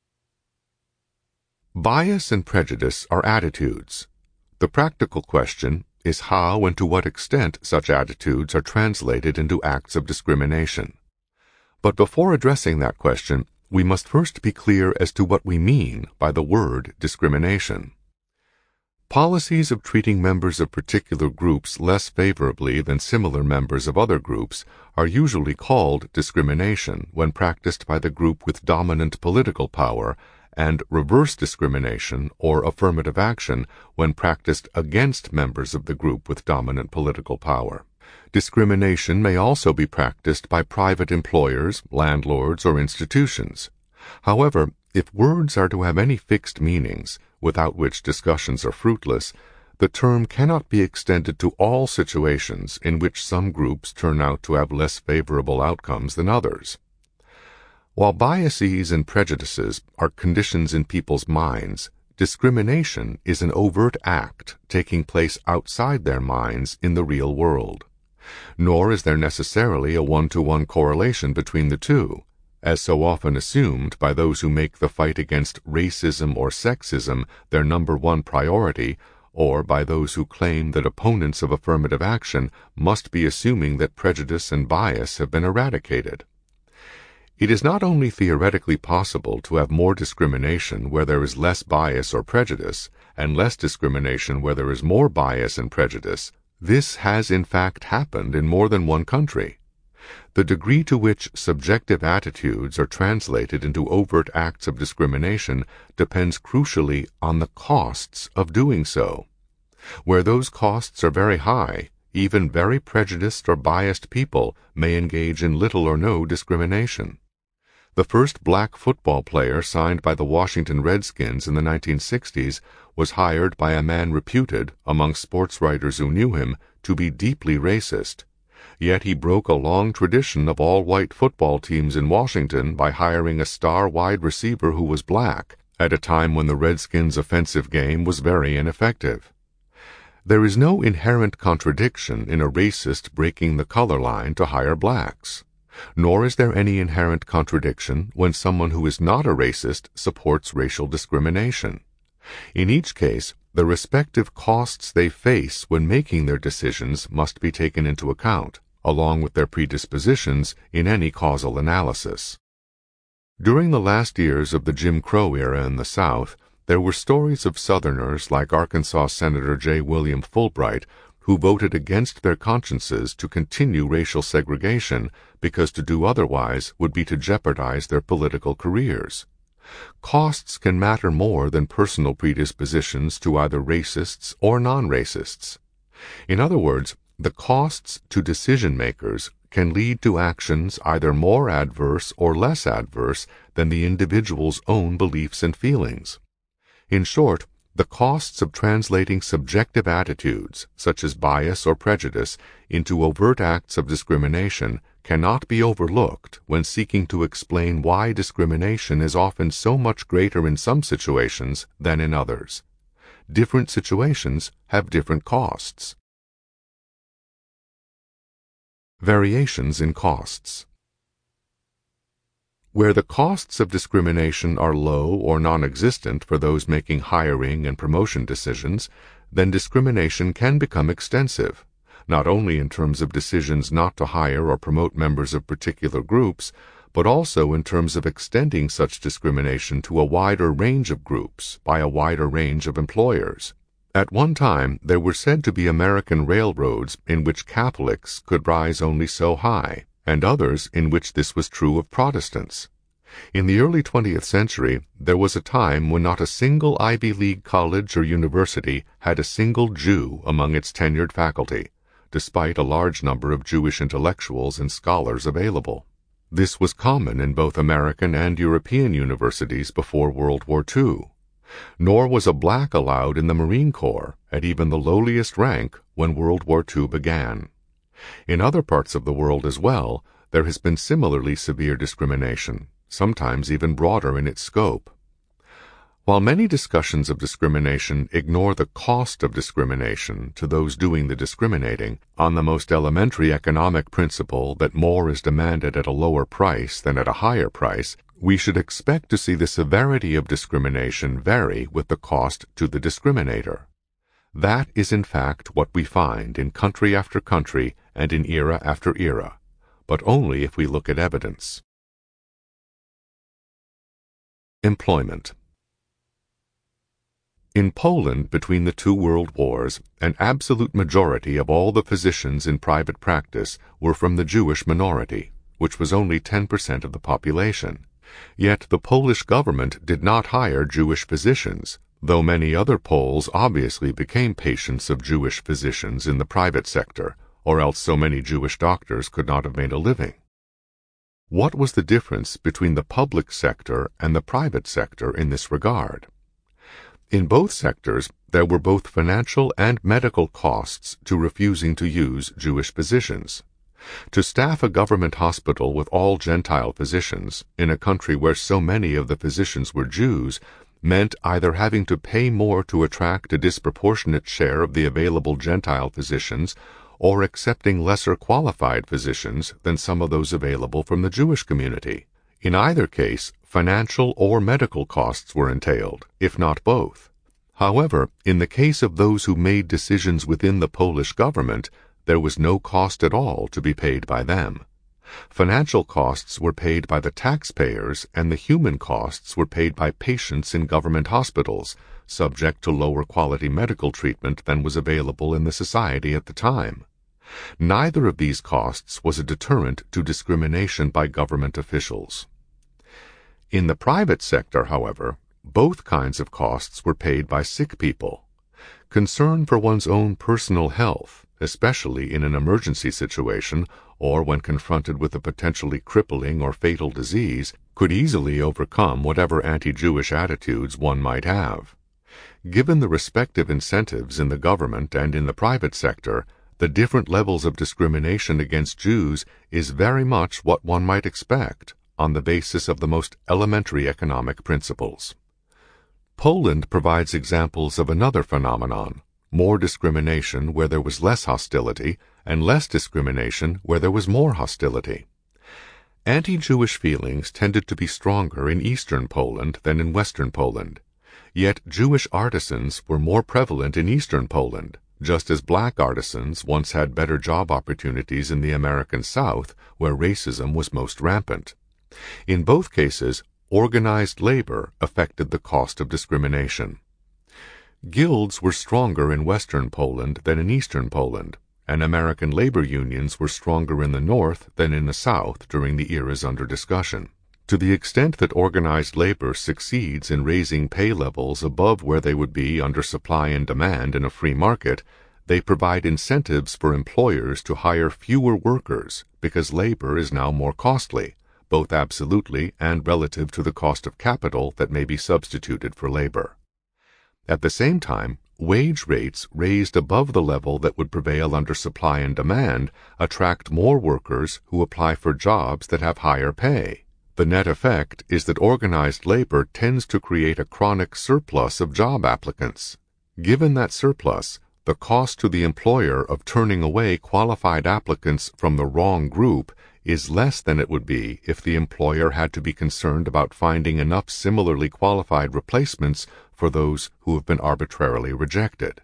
Bias and prejudice are attitudes. The practical question is how and to what extent such attitudes are translated into acts of discrimination. But before addressing that question, we must first be clear as to what we mean by the word discrimination. Policies of treating members of particular groups less favorably than similar members of other groups are usually called discrimination when practiced by the group with dominant political power, and reverse discrimination or affirmative action when practiced against members of the group with dominant political power. Discrimination may also be practiced by private employers, landlords, or institutions. However, if words are to have any fixed meanings, without which discussions are fruitless, the term cannot be extended to all situations in which some groups turn out to have less favorable outcomes than others. While biases and prejudices are conditions in people's minds, discrimination is an overt act taking place outside their minds in the real world. Nor is there necessarily a one-to-one correlation between the two, as so often assumed by those who make the fight against racism or sexism their number one priority, or by those who claim that opponents of affirmative action must be assuming that prejudice and bias have been eradicated. It is not only theoretically possible to have more discrimination where there is less bias or prejudice, and less discrimination where there is more bias and prejudice. This has in fact happened in more than one country. The degree to which subjective attitudes are translated into overt acts of discrimination depends crucially on the costs of doing so. Where those costs are very high, even very prejudiced or biased people may engage in little or no discrimination. The first black football player signed by the Washington Redskins in the nineteen sixties was hired by a man reputed, among sports writers who knew him, to be deeply racist. Yet he broke a long tradition of all-white football teams in Washington by hiring a star wide receiver who was black, at a time when the Redskins' offensive game was very ineffective. There is no inherent contradiction in a racist breaking the color line to hire blacks. Nor is there any inherent contradiction when someone who is not a racist supports racial discrimination. In each case, the respective costs they face when making their decisions must be taken into account, along with their predispositions in any causal analysis. During the last years of the Jim Crow era in the South, there were stories of Southerners like Arkansas Senator J. William Fulbright who voted against their consciences to continue racial segregation because to do otherwise would be to jeopardize their political careers. Costs can matter more than personal predispositions to either racists or non-racists. In other words, the costs to decision-makers can lead to actions either more adverse or less adverse than the individual's own beliefs and feelings. In short, the costs of translating subjective attitudes, such as bias or prejudice, into overt acts of discrimination cannot be overlooked when seeking to explain why discrimination is often so much greater in some situations than in others. Different situations have different costs. Variations in costs. Where the costs of discrimination are low or non-existent for those making hiring and promotion decisions, then discrimination can become extensive, not only in terms of decisions not to hire or promote members of particular groups, but also in terms of extending such discrimination to a wider range of groups by a wider range of employers. At one time, there were said to be American railroads in which Catholics could rise only so high, and others in which this was true of Protestants. In the early twentieth century, there was a time when not a single Ivy League college or university had a single Jew among its tenured faculty, despite a large number of Jewish intellectuals and scholars available. This was common in both American and European universities before World War Two. Nor was a black allowed in the Marine Corps, at even the lowliest rank, when World War Two began. In other parts of the world as well, there has been similarly severe discrimination, sometimes even broader in its scope. While many discussions of discrimination ignore the cost of discrimination to those doing the discriminating, on the most elementary economic principle that more is demanded at a lower price than at a higher price, we should expect to see the severity of discrimination vary with the cost to the discriminator. That is in fact what we find in country after country and in era after era, but only if we look at evidence. Employment. In Poland between the two world wars, an absolute majority of all the physicians in private practice were from the Jewish minority, which was only ten percent of the population. Yet the Polish government did not hire Jewish physicians, though many other Poles obviously became patients of Jewish physicians in the private sector, or else so many Jewish doctors could not have made a living. What was the difference between the public sector and the private sector in this regard? In both sectors, there were both financial and medical costs to refusing to use Jewish physicians. To staff a government hospital with all Gentile physicians, in a country where so many of the physicians were Jews, meant either having to pay more to attract a disproportionate share of the available Gentile physicians, or accepting lesser qualified physicians than some of those available from the Jewish community. In either case, financial or medical costs were entailed, if not both. However, in the case of those who made decisions within the Polish government, there was no cost at all to be paid by them. Financial costs were paid by the taxpayers, and the human costs were paid by patients in government hospitals, subject to lower quality medical treatment than was available in the society at the time. Neither of these costs was a deterrent to discrimination by government officials. In the private sector, however, both kinds of costs were paid by sick people. Concern for one's own personal health, especially in an emergency situation or when confronted with a potentially crippling or fatal disease, could easily overcome whatever anti-Jewish attitudes one might have. Given the respective incentives in the government and in the private sector, the different levels of discrimination against Jews is very much what one might expect on the basis of the most elementary economic principles. Poland provides examples of another phenomenon: more discrimination where there was less hostility, and less discrimination where there was more hostility. Anti-Jewish feelings tended to be stronger in Eastern Poland than in Western Poland. Yet Jewish artisans were more prevalent in Eastern Poland, just as black artisans once had better job opportunities in the American South, where racism was most rampant. In both cases, organized labor affected the cost of discrimination. Guilds were stronger in Western Poland than in Eastern Poland, and American labor unions were stronger in the North than in the South during the eras under discussion. To the extent that organized labor succeeds in raising pay levels above where they would be under supply and demand in a free market, they provide incentives for employers to hire fewer workers because labor is now more costly, both absolutely and relative to the cost of capital that may be substituted for labor. At the same time, wage rates raised above the level that would prevail under supply and demand attract more workers who apply for jobs that have higher pay. The net effect is that organized labor tends to create a chronic surplus of job applicants. Given that surplus, the cost to the employer of turning away qualified applicants from the wrong group is less than it would be if the employer had to be concerned about finding enough similarly qualified replacements for those who have been arbitrarily rejected.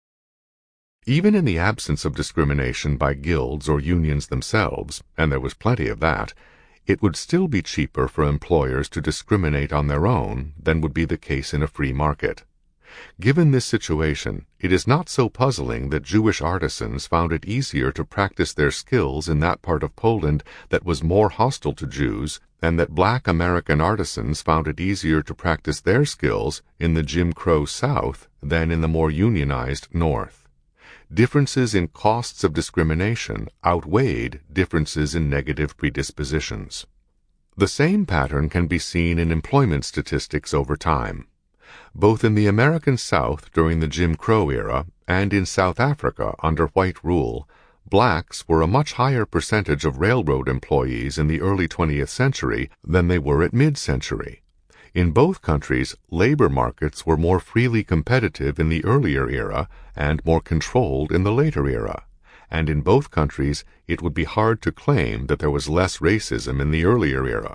Even in the absence of discrimination by guilds or unions themselves, and there was plenty of that, it would still be cheaper for employers to discriminate on their own than would be the case in a free market. Given this situation, it is not so puzzling that Jewish artisans found it easier to practice their skills in that part of Poland that was more hostile to Jews, and that black American artisans found it easier to practice their skills in the Jim Crow South than in the more unionized North. Differences in costs of discrimination outweighed differences in negative predispositions. The same pattern can be seen in employment statistics over time. Both in the American South during the Jim Crow era and in South Africa under white rule, blacks were a much higher percentage of railroad employees in the early twentieth century than they were at mid-century. In both countries, labor markets were more freely competitive in the earlier era and more controlled in the later era, and in both countries it would be hard to claim that there was less racism in the earlier era.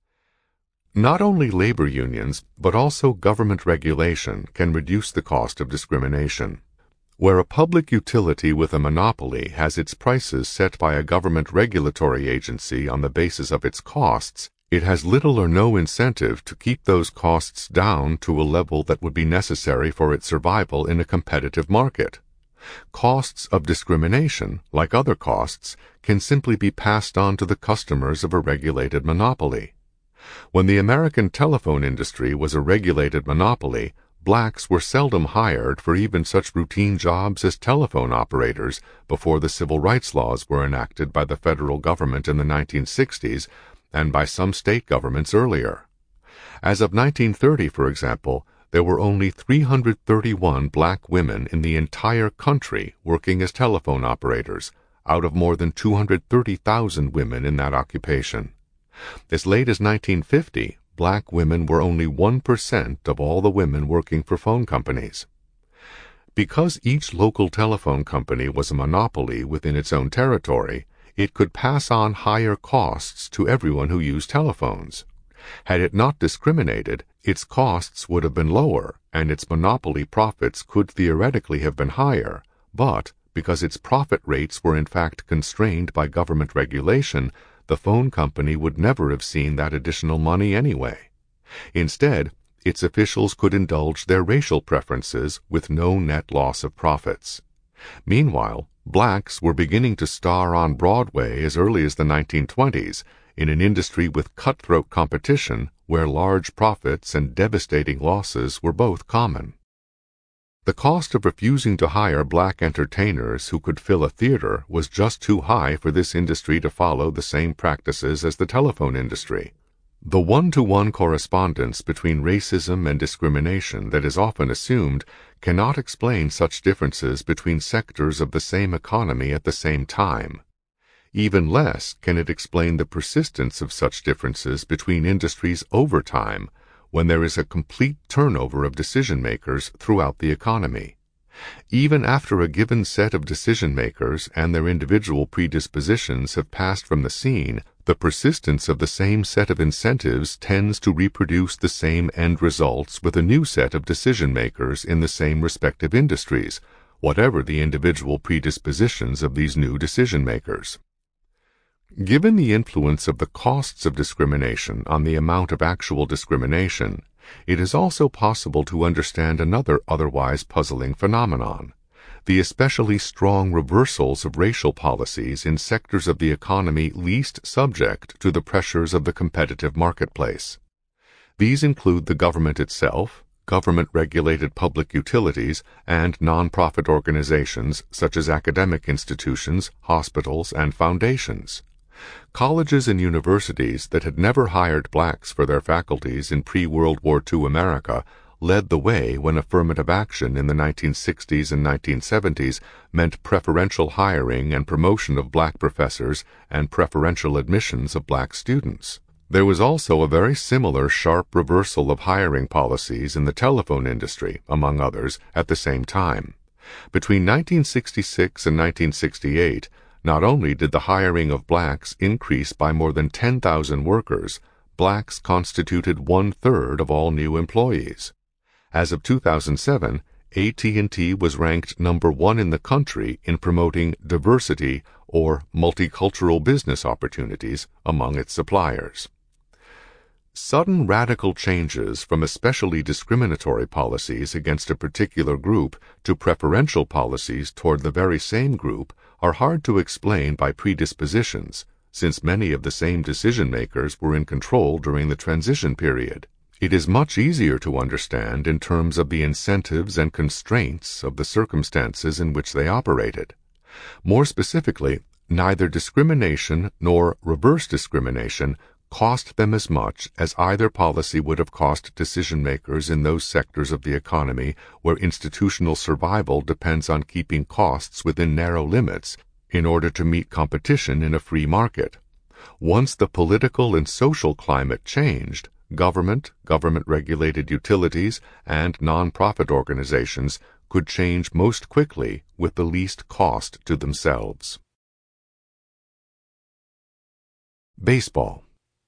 Not only labor unions, but also government regulation can reduce the cost of discrimination. Where a public utility with a monopoly has its prices set by a government regulatory agency on the basis of its costs, it has little or no incentive to keep those costs down to a level that would be necessary for its survival in a competitive market. Costs of discrimination, like other costs, can simply be passed on to the customers of a regulated monopoly. When the American telephone industry was a regulated monopoly, blacks were seldom hired for even such routine jobs as telephone operators before the civil rights laws were enacted by the federal government in the nineteen sixties and by some state governments earlier. As of nineteen thirty, for example, there were only three hundred thirty-one black women in the entire country working as telephone operators, out of more than two hundred thirty thousand women in that occupation. As late as nineteen fifty, black women were only one percent of all the women working for phone companies. Because each local telephone company was a monopoly within its own territory, it could pass on higher costs to everyone who used telephones. Had it not discriminated, its costs would have been lower, and its monopoly profits could theoretically have been higher, but because its profit rates were in fact constrained by government regulation, the phone company would never have seen that additional money anyway. Instead, its officials could indulge their racial preferences with no net loss of profits. Meanwhile, blacks were beginning to star on Broadway as early as the nineteen twenties, in an industry with cutthroat competition where large profits and devastating losses were both common. The cost of refusing to hire black entertainers who could fill a theater was just too high for this industry to follow the same practices as the telephone industry. The one-to-one correspondence between racism and discrimination that is often assumed cannot explain such differences between sectors of the same economy at the same time. Even less can it explain the persistence of such differences between industries over time, when there is a complete turnover of decision-makers throughout the economy. Even after a given set of decision-makers and their individual predispositions have passed from the scene, the persistence of the same set of incentives tends to reproduce the same end results with a new set of decision-makers in the same respective industries, whatever the individual predispositions of these new decision-makers. Given the influence of the costs of discrimination on the amount of actual discrimination, it is also possible to understand another otherwise puzzling phenomenon: the especially strong reversals of racial policies in sectors of the economy least subject to the pressures of the competitive marketplace. These include the government itself, government-regulated public utilities, and non-profit organizations such as academic institutions, hospitals, and foundations. Colleges and universities that had never hired blacks for their faculties in pre-World War Two America led the way when affirmative action in the nineteen sixties and nineteen seventies meant preferential hiring and promotion of black professors and preferential admissions of black students. There was also a very similar sharp reversal of hiring policies in the telephone industry, among others, at the same time. Between nineteen sixty-six and nineteen sixty-eight, not only did the hiring of blacks increase by more than ten thousand workers, blacks constituted one-third of all new employees. As of two thousand seven, A T and T was ranked number one in the country in promoting diversity or multicultural business opportunities among its suppliers. Sudden radical changes from especially discriminatory policies against a particular group to preferential policies toward the very same group are hard to explain by predispositions, since many of the same decision-makers were in control during the transition period. It is much easier to understand in terms of the incentives and constraints of the circumstances in which they operated. More specifically, neither discrimination nor reverse discrimination cost them as much as either policy would have cost decision-makers in those sectors of the economy where institutional survival depends on keeping costs within narrow limits in order to meet competition in a free market. Once the political and social climate changed, government, government-regulated utilities, and non-profit organizations could change most quickly with the least cost to themselves. Baseball.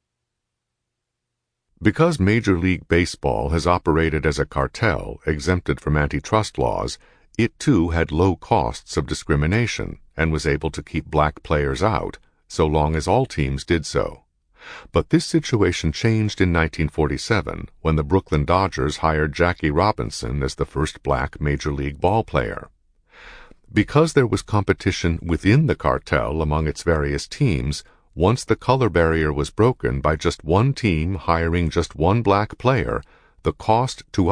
Because Major League Baseball has operated as a cartel exempted from antitrust laws, it too had low costs of discrimination and was able to keep black players out, so long as all teams did so. But this situation changed in nineteen forty-seven when the Brooklyn Dodgers hired Jackie Robinson as the first black Major League ball player. Because there was competition within the cartel among its various teams, once the color barrier was broken by just one team hiring just one black player, the cost to